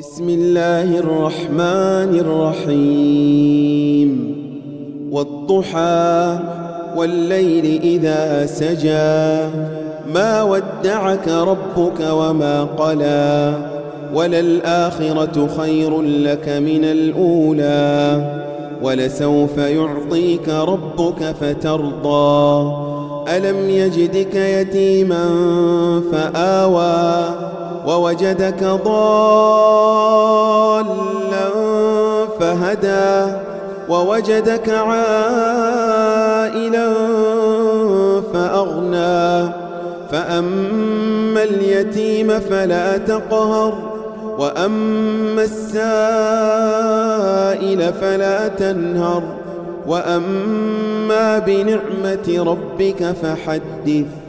بسم الله الرحمن الرحيم والضحى والليل إذا سجى ما ودعك ربك وما قلى وللآخرة خير لك من الأولى ولسوف يعطيك ربك فترضى ألم يجدك يتيما فآوى ووجدك ضالا فهدى ووجدك عائلا فأغنى فأما اليتيم فلا تقهر وأما السائل فلا تنهر وأما بنعمة ربك فحدث